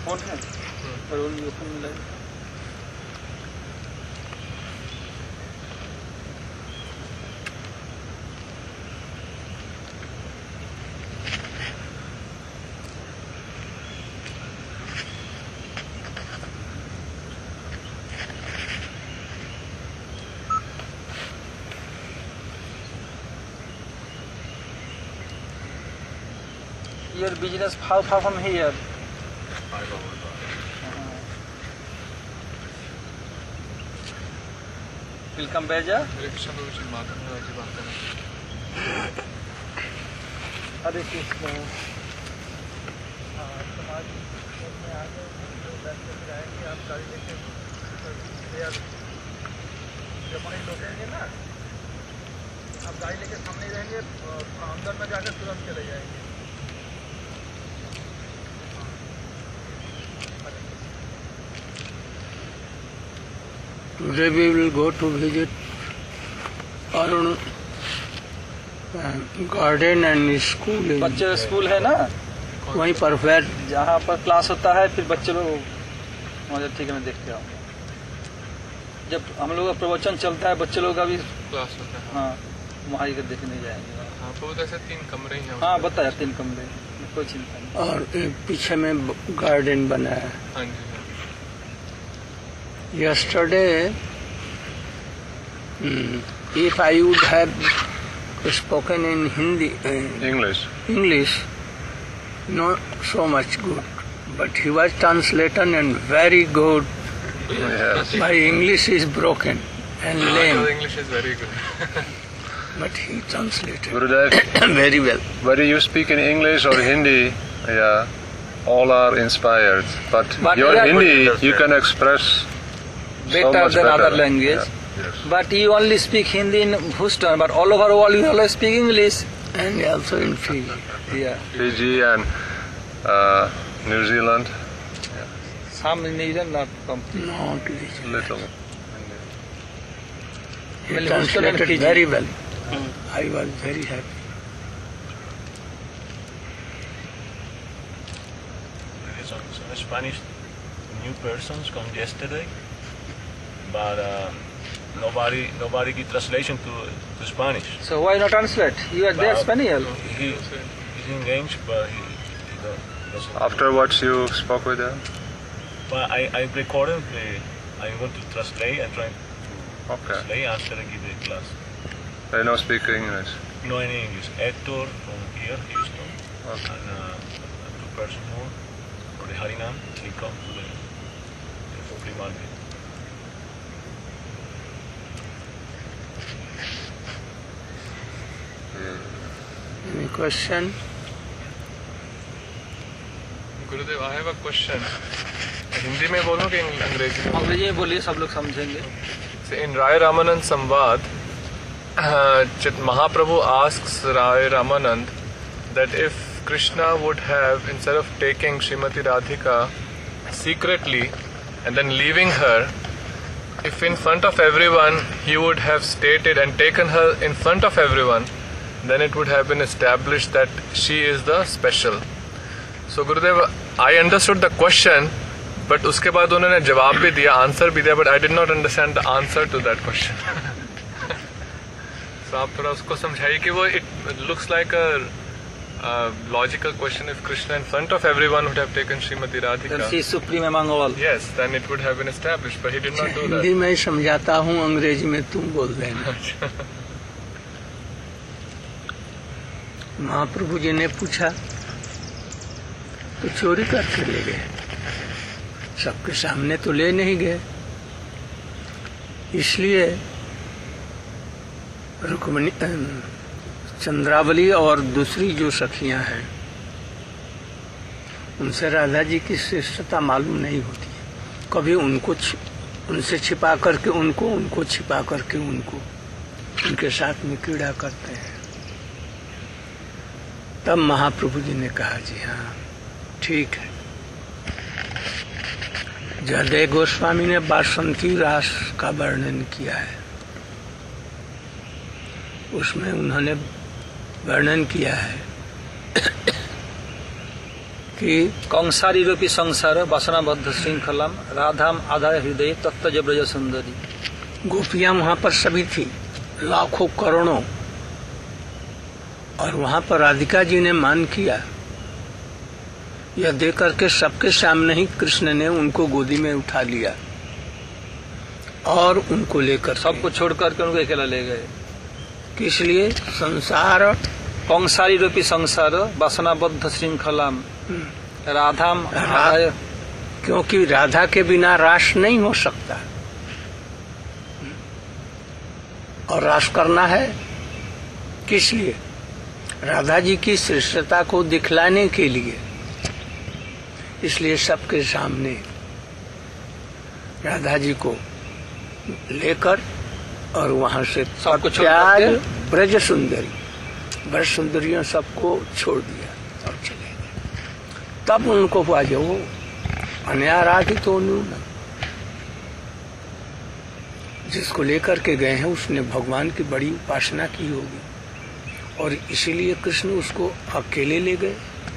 Phone है और वो फोन मिला Your business how far from here? 5 hours. Will come Beja? Hare Krishna Prabhuji, Madhav Ji बात कर रहे हैं। Hare Krishna. समाज में आ गए जाएंगे आप गाड़ी लेके जमाई लोग रहेंगे ना, आप गाड़ी लेके सामने रहेंगे, अंदर में जाकर तुरंत चले जाएंगे। Today we will go to visit Arun garden and school. बच्चे स्कूल है ना, वहीं पर फेयर जहाँ पर क्लास होता है, फिर बच्चे लोग वहाँ ठीक है मैं देख के आऊँगा। जब हम लोग का प्रवचन चलता है बच्चे लोग का भी क्लास होता है। हाँ वहाँ ही देखने जाएंगे। हाँ तो ऐसे 3 कमरे ही हैं। हाँ बताया 3 कमरे, कोई चिंता नहीं। और एक पीछे में गार्डन बना है। हाँ जी। Yesterday, if I would have spoken in Hindi, English, not so much good, but he was translated and very good. Yes. My English is broken and lame, English is very good. but he translated Gurudev, very well. whether you speak in English or Hindi, yeah, all are inspired. But your yeah, Hindi, you can express so Better much than better. other language. Yeah. Yes. But you only speak Hindi in Houston, but all over the world you always speak English. And also in Fiji. Yeah. Fiji and New Zealand, Some in New Zealand not complete. Not easy. little. He Well, Houston and translated Fiji. very well. I was very happy. Some Spanish new persons come yesterday, but nobody give translation to Spanish. So why not translate? You are there Spanish. He's engaged, but he doesn't. After what you spoke with them? But I recorded. I'm going to translate and try to Okay. translate after I give the class. They don't speak English. No in English. Hector from here, Houston, Okay. and 2 persons more for the Harinam. They come to the free market. Any question? Gurudev, I have a question. Hindi में बोलूं कि अंग्रेजी में? अंग्रेजी में बोलिए, सब लोग समझेंगे. So in Rai Ramanand Samvad, Mahaprabhu asks Rai Ramanand that if Krishna would have, instead of taking Srimati Radhika secretly and then leaving her, if in front of everyone he would have stated and taken her in front of everyone, then it would have been established that she is the special. So Gurudev, I understood the question, but उसके बाद उन्होंने जवाब भी दिया, answer भी दिया, but I did not understand the answer to that question. So आप थोड़ा उसको समझाइए कि वो it looks like a logical question. If Krishna in front of everyone would have taken Srimati Then Radhika, she is supreme among all. yes, then it would have been established, but he did not do Hindi that. में समझाता हूँ, अंग्रेजी में तुम बोल देना. महाप्रभु जी ने पूछा तो चोरी करके ले गए, सबके सामने तो ले नहीं गए. इसलिए रुक्मिणी, चंद्रावली और दूसरी जो सखियां हैं उनसे राधा जी की श्रेष्ठता मालूम नहीं होती. कभी उनको उनसे छिपा करके उनको छिपा करके उनके साथ में क्रीड़ा करते हैं. तब महाप्रभु जी ने कहा, जी हाँ ठीक है. जयदेव गोस्वामी ने बासंती रास का वर्णन किया है, उसमें उन्होंने वर्णन किया है कि कंसारी रूपी संसार वासनाबद्ध श्रृंखलाम राधाम आधार हृदय तत्व ब्रज सुंदरी। गोपियां वहां पर सभी थी, लाखों करोड़ों, और वहां पर राधिका जी ने मान किया। यह देख करके सबके सामने ही कृष्ण ने उनको गोदी में उठा लिया और उनको लेकर सबको छोड़ करके उनको अकेला ले गए। किस लिए? संसार, कंसारी रूपी संसार वासनाबद्ध श्रृंखलाम राधाम आधार, क्योंकि राधा के बिना रास नहीं हो सकता, और रास करना है किस लिए? राधा जी की श्रेष्ठता को दिखलाने के लिए। इसलिए सबके सामने राधा जी को लेकर और वहां से सबको छोड़ त्याग करके ब्रज सुंदरी, ब्रज सुंदरियों सबको छोड़ दिया और चले गए। तब उनको हुआ जो अनाराधित तो न्यूनम, जिसको लेकर के गए हैं उसने भगवान की बड़ी उपासना की होगी, और इसीलिए कृष्ण उसको अकेले ले गए।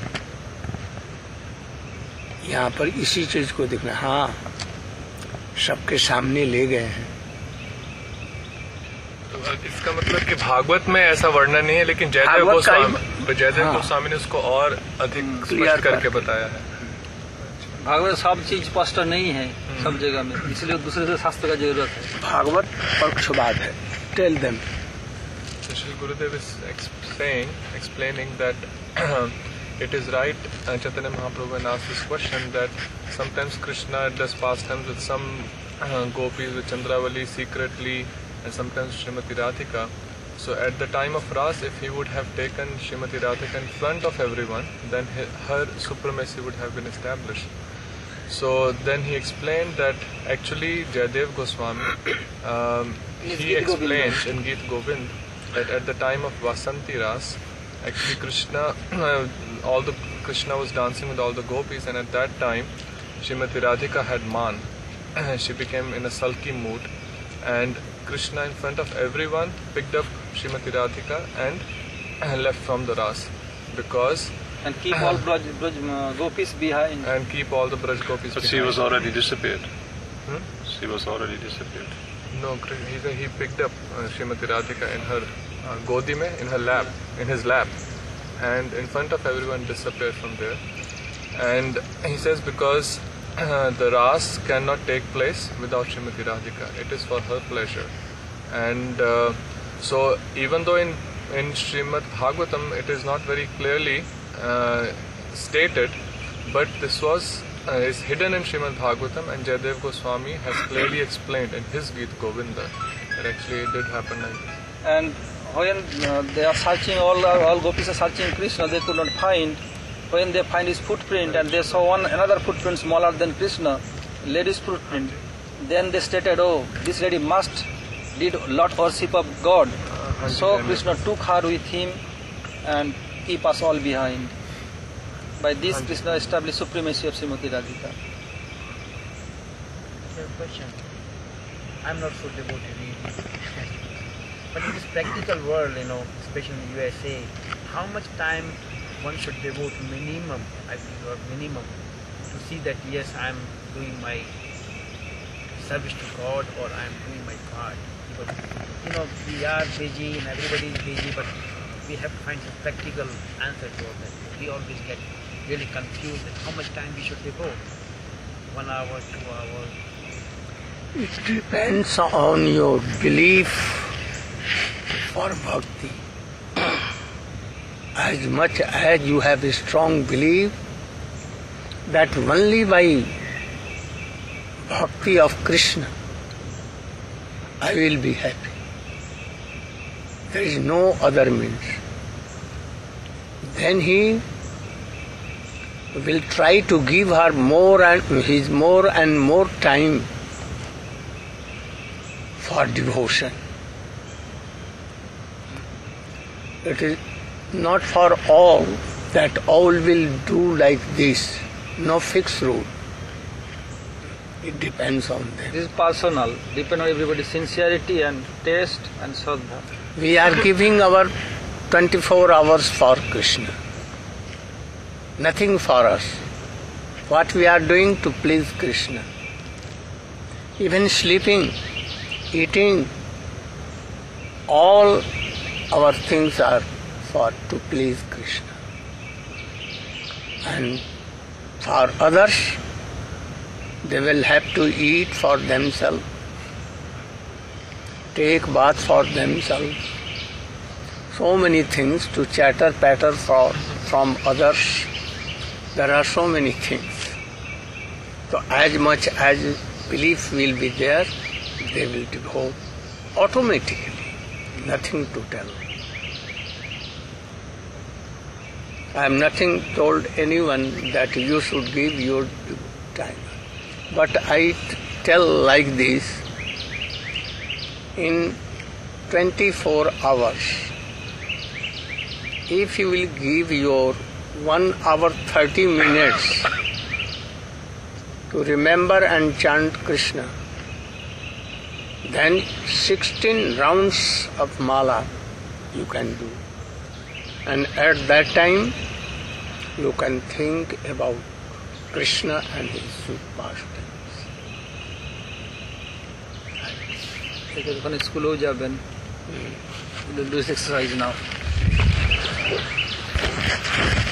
यहाँ पर इसी चीज को देखना, हाँ सबके सामने ले गए हैं। तो इसका मतलब कि भागवत में ऐसा वर्णन नहीं है, लेकिन जयदेव भागवत का गोस्वामी हाँ। गोस्वामी ने उसको और अधिक क्लियर स्पष्ट करके बताया है। भागवत सब चीज स्पष्ट नहीं है सब जगह में, इसलिए दूसरे से शास्त्र का जरूरत है। भागवत पक्षवाद है। Tell them. So Shri Gurudev is explaining that it is right, Chaitanya Mahaprabhu when asked this question, that sometimes Krishna does pastimes with some gopis, with Chandravali secretly, and sometimes Srimati Radhika. So at the time of Ras, if he would have taken Srimati Radhika in front of everyone, then her supremacy would have been established. So then he explained that actually Jayadev Goswami, he explained in Geet Govind that at the time of Vasanti Ras, actually Krishna was dancing with all the gopis, and at that time Srimati Radhika had man. She became in a sulky mood, and Krishna in front of everyone picked up Srimati Radhika and left from the Ras, because And keep all Braj gopis behind. and keep all the Braj gopis But she behind. was already disappeared. Hmm? She was already disappeared. No, he picked up Srimati Radhika in her godi mein, in her lap, in his lap, and in front of everyone disappeared from there. And he says because the Ras cannot take place without Srimati Radhika. It is for her pleasure. And so even though in Srimad Bhagavatam it is not very clearly stated, but this was is hidden in Srimad Bhagavatam, and Jayadev Goswami has clearly explained in his Geet Govinda that actually it did happen like this. And when they are searching, all gopis are searching Krishna, they could not find. When they find his footprint, and they saw another footprint smaller than Krishna, lady's footprint, then they stated, oh, this lady must did lot worship of God. So Krishna took her with him and keep us all behind. By this, Krishna established supremacy of Srimati Radhika. Question. I'm not so devoted really. But in this practical world, especially in the USA, how much time one should devote minimum, I think, or minimum, to see that yes, I'm doing my service to God, or I'm doing my part. Because, we are busy and everybody is busy, but we have to find some practical answer to all that. We always get really confused at how much time we should devote. 1 hour, 2 hours. It depends on your belief for bhakti. As much as you have a strong belief that only by bhakti of Krishna I will be happy. There is no other means. Then he will try to give her more and more time for devotion. It is not for all that all will do like this. No fixed rule. It depends on them. This is personal, depend on everybody's sincerity and taste and shraddha. We are giving our 24 hours for Krishna. nothing for us. What we are doing to please Krishna. Even sleeping, eating, all our things are for to please Krishna. And for others, they will have to eat for themselves, take bath for themselves, so many things to chatter patter from others. There are so many things. So as much as belief will be there, they will devote automatically. Nothing to tell. I am nothing told anyone that you should give your time. But I tell like this, in 24 hours, if you will give your 1 hour 30 minutes to remember and chant Krishna, then 16 rounds of mala you can do. And at that time, you can think about Krishna and his sweet pastimes. ওখানে স্কুলেও যাবেন, do this exercise now.